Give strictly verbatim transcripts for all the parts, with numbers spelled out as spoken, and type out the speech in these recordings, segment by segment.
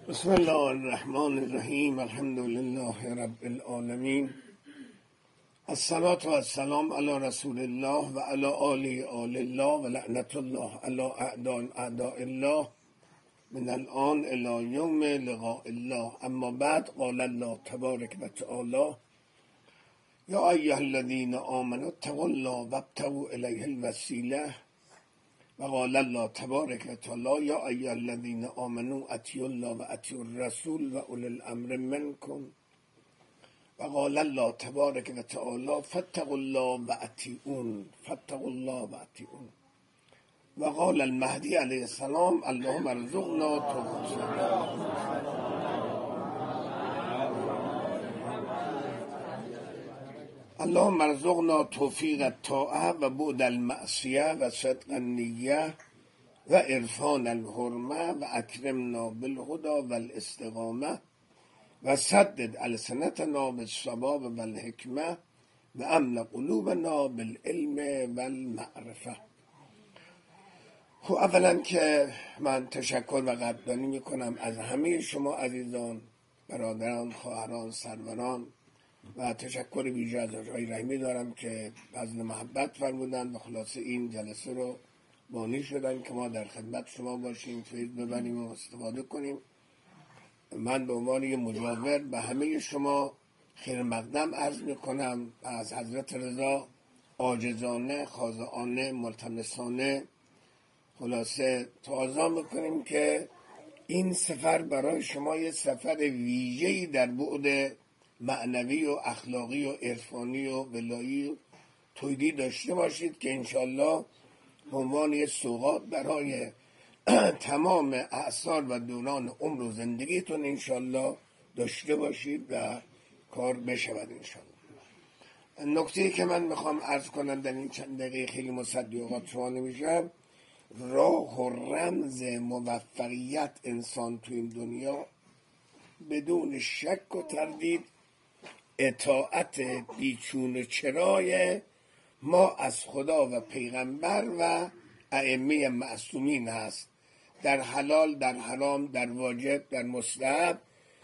بسم الله الرحمن الرحیم. الحمد لله رب العالمین. الصلاة و السلام علی رسول الله و علی آله آل الله و لعنت الله علی اعداء اعداء الله من الان الی یوم لقاء الله. اما بعد، قال الله تبارک و تعالی: یا ایها الذین آمنوا اتقوا الله وابتغوا الیه الوسیله. و قال الله تبارک و تعالی: یا ایها الذین آمنوا اطیعوا الله و اطیعوا الرسول و اولی الامر منکم. و قال الله تبارک و تعالی: فاتقوا الله و اطیعون فاتقوا الله و اطیعون. و قال المهدی علیه السلام: اللهم ارزقنا توفیق اللهم ارزقنا توفیق الطاعه و بعد المعصیه و صدق النیه و عرفان الحرمه و اکرمنا بالهدى و الاستقامه و سدد السنتنا بالصواب و الحکمه و املا قلوبنا بالعلم و المعرفه. خب اولا که من تشکر و قدردانی میکنم از همه شما عزیزان، برادران، خواهران، سروران، و تشکر ویژه از آقای رحیمی دارم که فضل محبت فرمودن و خلاصه این جلسه رو بانی شدن که ما در خدمت شما باشیم، فیض ببریم و استفاده کنیم. من به عنوان یک مجاور به همه شما خیر مقدم عرض میکنم و از حضرت رضا عاجزانه، خاضعانه، ملتمسانه خلاصه تقاضا میکنیم که این سفر برای شما یه سفر ویژه‌ای در بعد معنوی و اخلاقی و عرفانی و ولایی تویدی داشته باشید که انشالله به عنوان یک سوغات برای تمام اعصار و دوران عمر و زندگیتون انشالله داشته باشید و کار بشود انشالله. نکته‌ای که من میخوام عرض کنم در این چند دقیقه خیلی مصدی اوقات شما نمیشم، راه و رمز موفقیت انسان تو این دنیا بدون شک و تردید اطاعت بیچون و چرای ما از خدا و پیغمبر و ائمه معصومین هست، در حلال، در حرام، در واجب، در مستحب،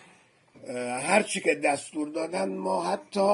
هر چی که دستور دادن ما حتی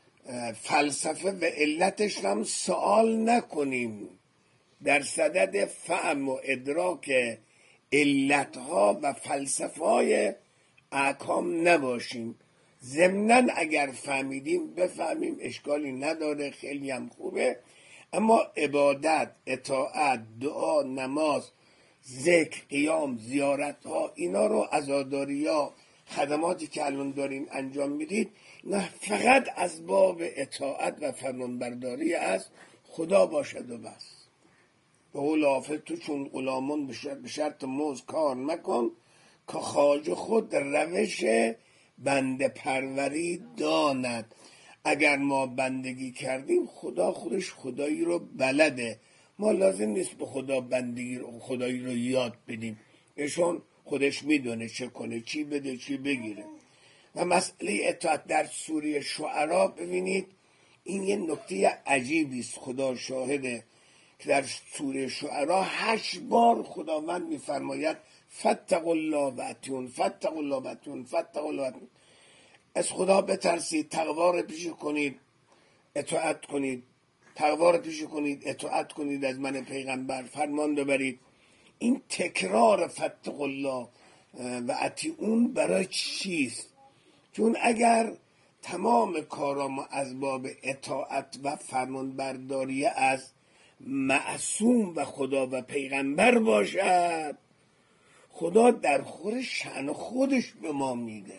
فلسفه و علتش هم سوال نکنیم، در صدد فهم و ادراک علتها و فلسفه های احکام نباشیم. ضمناً اگر فهمیدیم بفهمیم، اشکالی نداره، خیلی هم خوبه. اما عبادت، اطاعت، دعا، نماز، ذکر، قیام، زیارت ها، اینا رو عزاداری ها، خدماتی که الان دارین انجام میدید، نه فقط از باب اطاعت و فرمانبرداری از خدا باشد و بس. به قول حافظ: تو چون غلامان به شرط موز کار مکن، که خواجه خود روش بنده پروری داند. اگر ما بندگی کردیم، خدا خودش خدایی رو بلده، ما لازم نیست به خدا بندگی رو خدایی رو یاد بدیم، ایشون خودش میدونه چه کنه، چی بده چی بگیره. و مسئله اطاعت در سوره شعرا ببینید، این یه نکته عجیبی است. خدا شاهده که در سوره شعرا هشت بار خداوند میفرماید فاتقوا الله و اطیعون فاتقوا الله و اطیعون فاتقوا الله و اطیعون. از خدا بترسید، تقوا رو پیشه کنید، اطاعت کنید، تقوا رو پیشه کنید، اطاعت کنید از من پیغمبر، فرمان ببرید. این تکرار فاتقوا الله و اطیعون برای چیست؟ چون اگر تمام کارام از باب اطاعت و فرمان برداری از معصوم و خدا و پیغمبر باشد، خدا در خور شأن خودش به ما میده.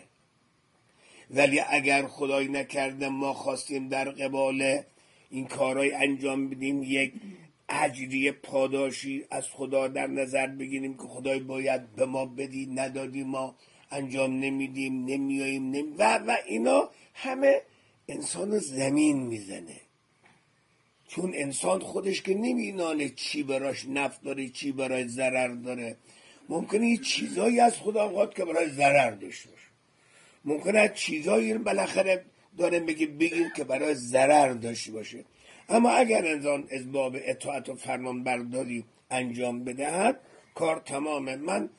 ولی اگر خدای نکرده ما خواستیم در قبال این کارهای انجام بدیم، یک اجری پاداشی از خدا در نظر بگیریم که خدای باید به ما بدی، ندادی ما انجام نمیدیم، نمیاییم نمی... و و اینا همه انسان زمین میزنه. چون انسان خودش که نمیدونه چی براش نفع داره، چی برای ضرر داره. ممکنه یه چیزایی از خدا بخواد که برای ضرر داشته باشه، ممکنه چیزایی رو بالاخره داره بگه بگیم که برای ضرر داشته باشه. اما اگر انسان از باب اطاعت و فرمان برداری انجام بدهد، کار تمامه. من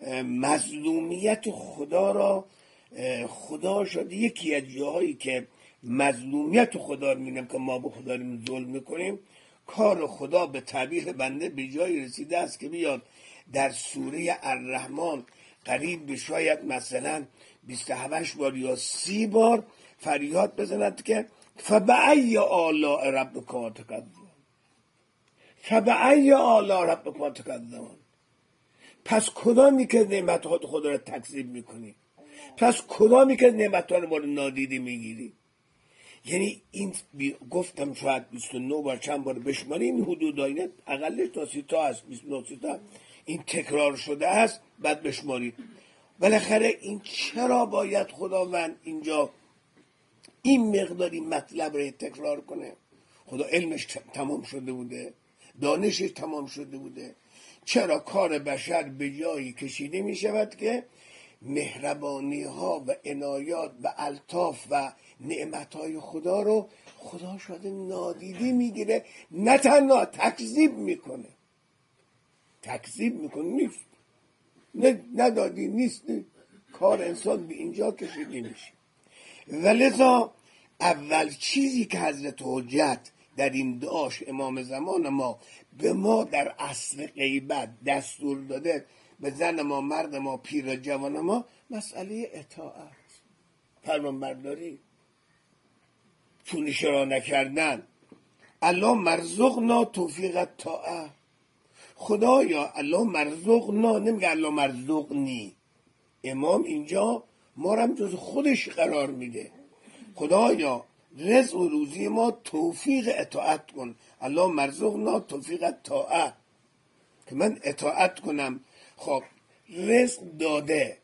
مظلومیت خدا را خدا شده یکی از جاهایی که مظلومیت خدا رو می‌بینیم که ما به خدا رو ظلم میکنیم. کار خدا به تعبیر بنده به جایی رسیده است که بیاد در سوره الرحمن قریب به شاید مثلا بیست و هشت بار یا سی بار فریاد بزند که فبأی آلاء ربکما تکذبان، فبأی آلاء ربکما تکذبان. پس کدامی که نعمتات خدا را تکذیب میکنی؟ پس کدامی که نعمتات رو مورد نادیده میگیری؟ یعنی این گفتم شاید بیست و نه بار چند بار بشماری، این حدود اینه اقلش تا سی تا هست، بیست و نه سی تا این تکرار شده است، بعد بشمارید. بالاخره این چرا باید خداوند اینجا این مقداری مطلب رو تکرار کنه؟ خدا علمش تمام شده بوده، دانشش تمام شده بوده. چرا کار بشر به جایی کشیده می شود که مهربانی ها و عنایات و الطاف و نعمت های خدا رو خدا شده نادیده میگیره، نه تنها تکذیب میکنه. تکذیب میکنه نیست، نه ندادی نیست، نه. کار انسان به اینجا کشیده میشه. ولذا اول چیزی که حضرت حجت در این دعاش امام زمان ما به ما در عصر غیبت دستور داده، به زن ما، مرد ما، پیر و جوان ما، مسئله اطاعت، فرمانبرداری، چونش را نکردن. الله مرزقنا توفیق الطاعه. خدایا الله مرزقنا، نمیگه الله مرزقنی. امام اینجا ما رو جز خودش قرار میده. خدایا رزق و روزی ما توفیق اطاعت کن. الله مرزقنا توفیق الطاعه، که من اطاعت کنم. خب رزق داده،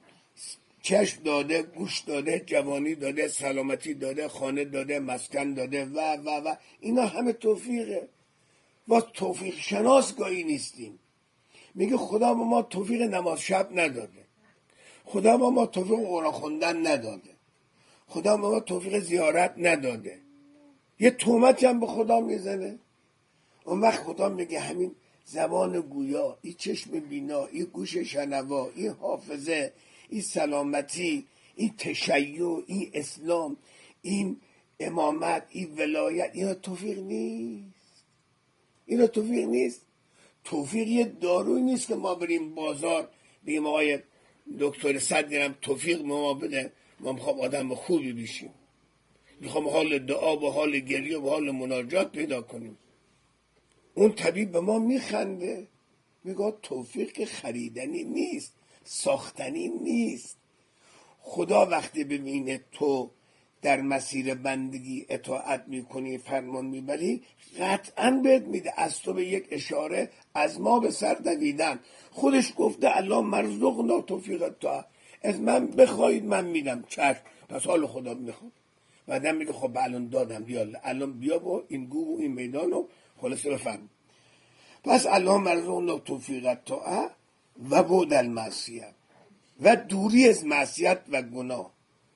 چشم داده، گوش داده، جوانی داده، سلامتی داده، خانه داده، مسکن داده و و و اینا همه توفیقه. ما توفیق شناس گاهی نیستیم. میگه خدا به ما توفیق نماز شب نداده، خدا به ما توفیق قرآن خوندن نداده، خدا به ما توفیق زیارت نداده. یه تهمتی هم به خدا میزنه. اون وقت خدا میگه همین زبان گویا، این چشم بینا، این گوش شنوا، این حافظه، این سلامتی، این تشیع، این اسلام، این امامت، این ولایت، اینا توفیق نیست. اینا توفیق نیست. توفیق یه داروی نیست که ما بریم بازار بگیم آقای دکتر صد دیرم توفیق ما بده، ما میخوام آدم خوبی بشیم، میخوام حال دعا و حال گریه و حال مناجات پیدا کنیم. اون طبیب به ما میخنده، میگه توفیق که خریدنی نیست، ساختنی نیست. خدا وقتی ببینه تو در مسیر بندگی اطاعت میکنی، فرمان میبری، قطعا بهت میده. از تو به یک اشاره، از ما به سر دویدن. خودش گفته الله مرزقنا توفیق الطاعه، از من بخواید من میدم. چشم، پس حال خدا میخواد. بعدم میگه خب الان دادم، بیا الان بیا با این گو و این میدانو خلاصه بفهم. پس الله مرزقنا توفیق الطاعه و بعد المعصیه، و دوری از معصیت و گناه،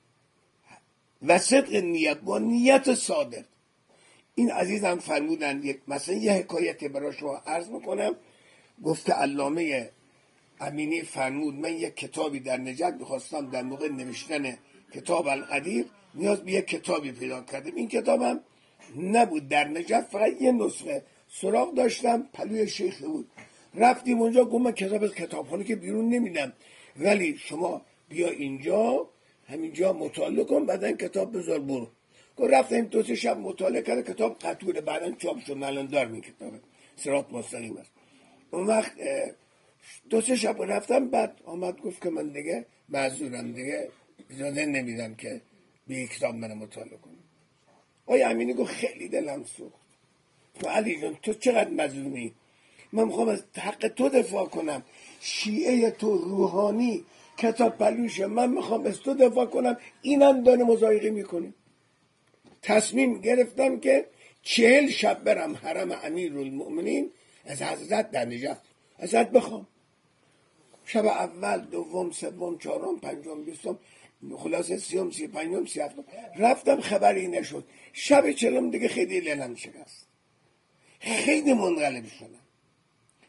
و صدق نیت، با نیت صادق. این عزیزم فرمودن، یک مثلا یه حکایتی برای شما عرض میکنم. گفته علامه امینی فرمود من یک کتابی در نجف میخواستم، در موقع نوشتن کتاب القدیر نیاز به یک کتابی پیدا کردم. این کتابم نبود در نجف، فقط یه نسخه سراغ داشتم، پلوی شیخ بود. رفتیم اونجا، گفت من کتاب از کتابخانه که بیرون نمیدم، ولی شما بیا اینجا، همینجا مطالعه کن، بعدن کتاب بذار برو. گفت رفتیم دو سه شب مطالعه کرد، کتاب قطوره، بعدن چاپ شد، الان دارم این کتابه، صراط مستقیم است. اون وقت دو سه شب رفتم، بعد آمد گفت که من دیگه معذورم، دیگه اجازه نمیدم که به یک کتاب من مطالعه کنم. آقای امینی گفت خیلی دلم سوخت. تو علی جان تو چقدر مظلومی، من میخوام از حق تو دفاع کنم، شیعه تو روحانی کتاب پلوشه، من میخوام از تو دفاع کنم، اینم داره مضایقه میکنه. تصمیم گرفتم که چهل شب برم حرم امیرالمؤمنین از حضرت در نجف ازت بخوام. شب اول، دوم، سوم، چهارم، پنجم، بیستم، خلاصه سیوم، سی پنجم، سی هفتم رفتم، خبری نشد. شب چلم دیگه خیلی دلم شکست، خیلی منقلب شدم.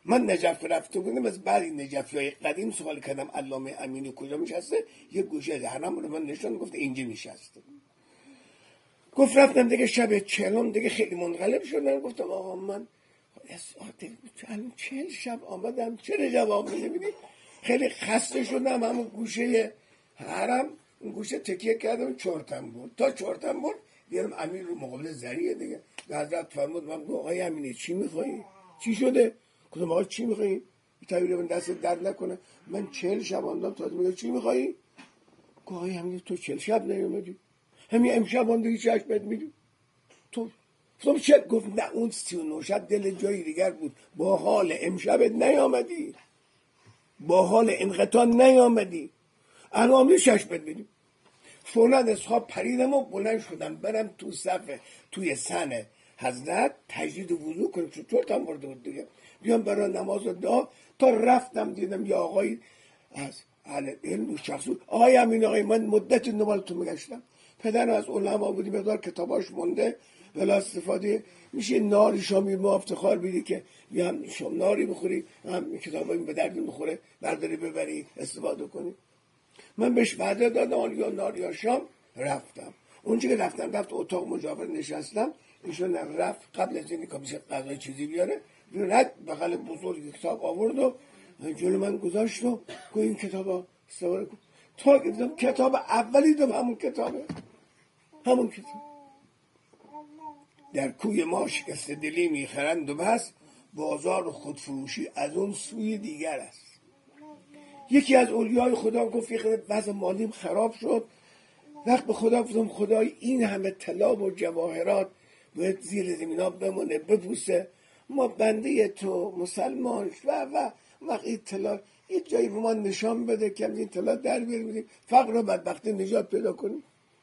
من نجف رفته بودم، از بعضی نجفی های قدیم سوال کردم علامه امینی کجا میشسته، یه گوشه حرم رو من نشون گفت اینجا میشسته. گفت رفتم دیگه شب چهلم دیگه خیلی منقلب شدم، گفتم آقا من الان چهل شب آمدم چرا جواب نمیدی؟ خیلی خسته شدم، همون گوشه حرم اون گوشه تکیه کردم، چرتم بود تا چرتم بود دیدم امیر رو مقابل زریه دیگه. حضرت فرمود من گفت آقای امینی چی میخوایی؟ چی شده؟ گفتم آقا چی میخوایی؟ طویل من دست درد نکنه، من چهل شب آمدم تا میگه چی میخوایی؟ گفت آقای امینی تو چهل شب نیومدی، همین امشب آمدی چشمت میدی تو. گفتم چه؟ گفت نه اون سی و نه شب دل جایی دیگر بود، با حال امشبت نیامدی، با حال انقطاع نیامدی، الان می چشمت میدی. فوراً از خواب پریدم و بلند شدم برم تو صف توی سن حضرت تجدید وضو کنم، چطور تام برده بود دیگه، بیام برای نماز و دعا. تا رفتم دیدم یا آقای از اهل علم و شخصو، آقای امین آقای من مدت دنبالتون میگشتم، پدر از علما بودی مقدار کتاباش مونده بلا استفاده میشه، ناری شامی ما افتخار بیدی که هم شام ناری بخوری هم کتابایی به درد میخوره برداری ببری استفاده کنی. من بهش وعده دادم یا نار یا شام. رفتم اونجا که رفتم رفت اتاق مجاور نشستم، ایشون رفت قبل از اینکه کمیسه غذای چیزی بیاره رد بغل بزرگ کتاب آورد و جلو من گذاشت و گفت این کتابا استفاده کن. تا دیدم کتاب اولی دیدم همون کتابه، همون کتاب. در کوی ما شکست دلی میخرند و بس، بازار خودفروشی از اون سوی دیگر است. یکی از اولیای خدا گفت یه وضع مالیم خراب شد، وقت به خدا گفتم خدای این همه طلا و جواهرات باید زیر زمینا بمونه بپوسه، ما بنده تو مسلمان و و وقت این طلا یه جایی به ما نشان بده که این طلا در بیاریم فقر و بدبختی نجات پیدا کنیم.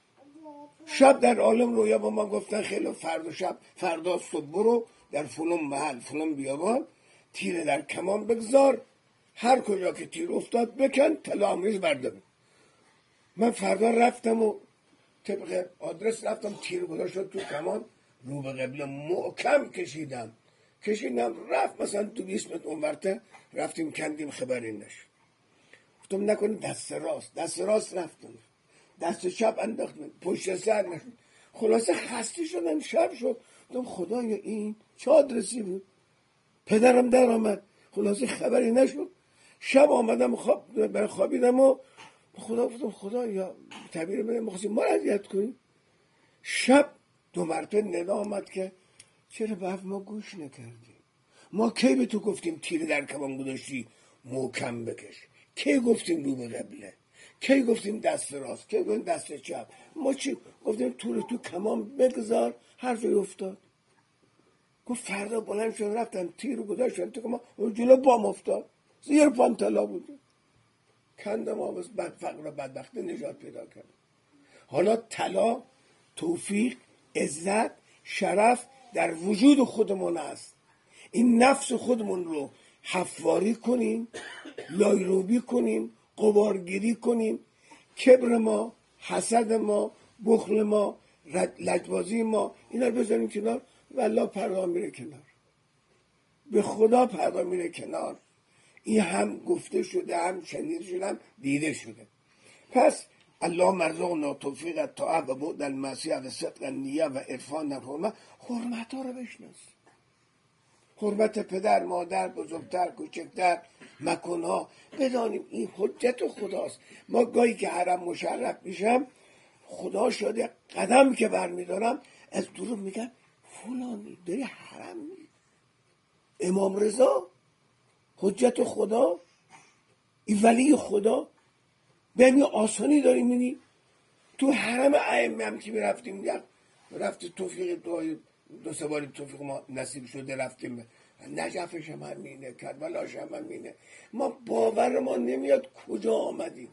شب در عالم رویا با ما گفتن خیلی فردا شب فردا صبح برو در فلان محل فلان بیابان تیر در کمان بگذار، هر کجا که تیر افتاد بکن طلا آمیز بردارم. من فردا رفتم و طبق آدرس رفتم تیر گذاشتم تو کمان، رو به قبله محکم کشیدم کشیدم رفت مثلا تو بیست متر اونورته رفتیم کندیم خبری نشد. گفتم نکنه دست راست دست راست رفتم دست چپ انداختم پشت سر نشد. خلاصه خسته شدم شب شد. گفتم خدایا این چه آدرسی بود؟ پدرم در آمد خلاصه خبری نشد. شب آمدم خواب برای خوابیدم و خدا گفتم خدا یا تعبیر بده مخواستیم ما را اذیت کنیم. شب دو مرتبه ندا آمد که چرا به حرف ما گوش نکردی؟ ما کی به تو گفتیم تیر در کمان گذاشتی محکم بکش؟ کی گفتیم رو به قبله؟ کی گفتیم دست راست؟ کی گفتیم دست چپ؟ ما چی گفتیم تو تو کمان بگذار؟ حرفی افتاد. گفت فردا بلند شد رفتن تیر رو گذاشتن تو کمان، اون جلو بام افتاد زیر پام طلا بود. کندم آبس بد فقر و بدبختی نجات پیدا کرد. حالا طلا، توفیق، عزت، شرف در وجود خودمون است. این نفس خودمون رو حفواری کنیم، لایروبی کنیم، غبارگیری کنیم، کبر ما، حسد ما، بخل ما، لجبازی ما اینا رو بذاریم کنار و الله پردا میره کنار، به خدا پردا میره کنار. این هم گفته شده هم شنیده شده هم دیده شده. پس الله مرزقنا توفیق الطاعه و بعد المعصیه و صدق النیه و عرفان الحرمت. حرمت ها رو بشناس، حرمت پدر مادر بزرگتر کوچکتر مکانها بدانیم این حجت خداست. ما گاهی که حرم مشرف میشم خدا شده قدم که برمیدارم از دور میگن فلانی داری حرم میری، امام رضا حجت خدا این ولی خدا به این آسانی داری میدی. تو حرم ائمه هم که میرفتیم میگم رفت توفیق دو, دو سه باری توفیق ما نصیب شده رفتیم نجفش هم همینه کربلاش هم همینه. ما باور ما نمیاد کجا آمدیم،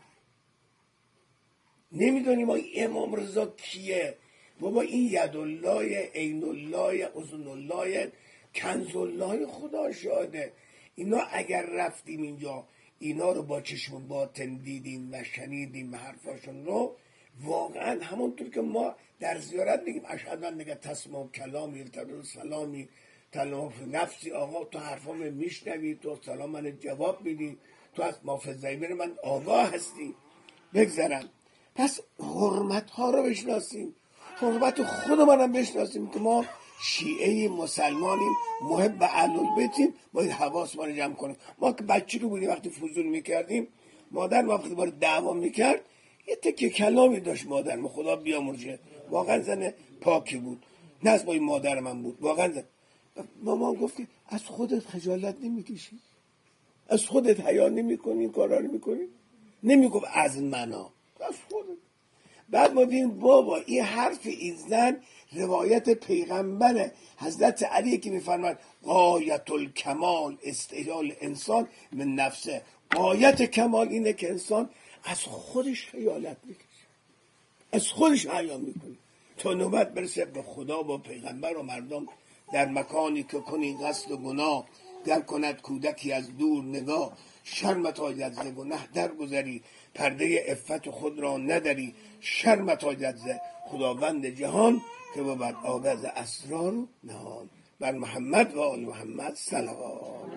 نمیدونیم ما امام رضا کیه. بابا این یدالله عین الله اذن الله کنز الله خدا شاده. اینا اگر رفتیم اینجا اینا رو با چشم باطن دیدیم و شنیدیم حرفاشون رو، واقعا همونطور که ما در زیارت میگیم اشهد ان لا تسمع کلامی التدر سلامی تلف نفسی آقا تو حرفامو میشنوی، تو سلام من جواب میدی، تو از مافزایبر من آگاه هستی. بگذرم پس حرمت ها رو بشناسیم، حرمت خودمانم بشناسیم که ما شیعه مسلمانیم، محب اهل بیتیم، باید حواسمون رو جمع کنیم. ما که بچه رو بودیم وقتی فضول میکردیم، مادر ما وقتی بار دعوا میکرد یه تکه کلامی داشت مادر ما، خدا بیامرزه، واقعا زن پاکی بود، نه از با این مادر من بود، واقعا زن. مامان گفتی از خودت خجالت نمیکشی؟ از خودت حیا نمیکنی این کارا رو میکنی؟ نمیگفت از منا، از خودت. بعد ما دیدیم بابا این حرف این زن روایت پیغمبر حضرت علی که میفرماد غایت الکمال استحلال انسان من نفسه. غایت کمال اینه که انسان از خودش خیالت میکشه، از خودش حیا میکنه تا نوبت برسه به خدا و پیغمبر و مردم. در مکانی که کنی قصد و گناه، گر کند کودکی از دور نگاه. شرمت آید ز گناه درگذری، پرده عفت خود را نداری. شرمت آید ز خداوند جهان، که بود آگز اسرار و نهان. بر محمد و آل محمد صلوات.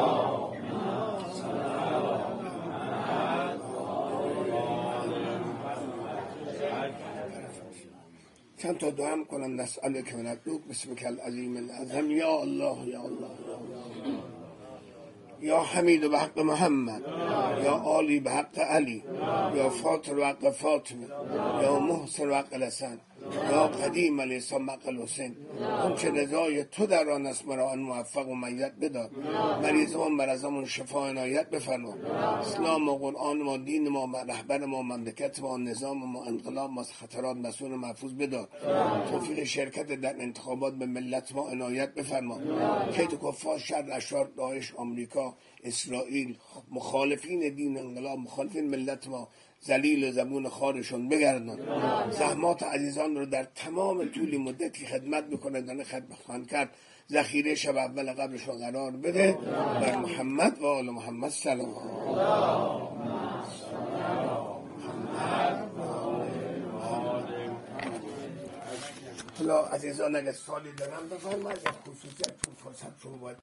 چند تا دعا میکنم. نسألک من ندوک بسمک العظیم العظم. یا الله یا الله یا الله یا حمید به حق محمد، یا عالی به حق علی، یا فاطر به حق فاطمه، یا محسن به حق الحسن، یا قدیم علی السلام حق الحسین. اون چه رضای تو در آن است مرا آن موفق و میت بدار. مریضان مرضمون شفا عنایت بفرما. اسلام و قرآن ما، دین ما، رهبر ما، مملکت ما، نظام ما، انقلاب ما، خطرات مسئول محفوظ بدار. توفیق شرکت در انتخابات به ملت ما عنایت بفرما. کید کفار، شر اشرار، داعش، آمریکا، اسرائیل، مخالفین دین، انقلاب، مخالفین ملت ما، ذلیل و زبون خارشون بگردن. زحمات عزیزان رو در تمام طول مدتی خدمت میکنه دانه خدمت خواهند کرد. ذخیره شب اول قبرشون قرار بده. بر محمد و آل محمد سلام. حالا عزیزان اگر سوالی دارم بفرمایید، خصوصیت تو فرصت شما باید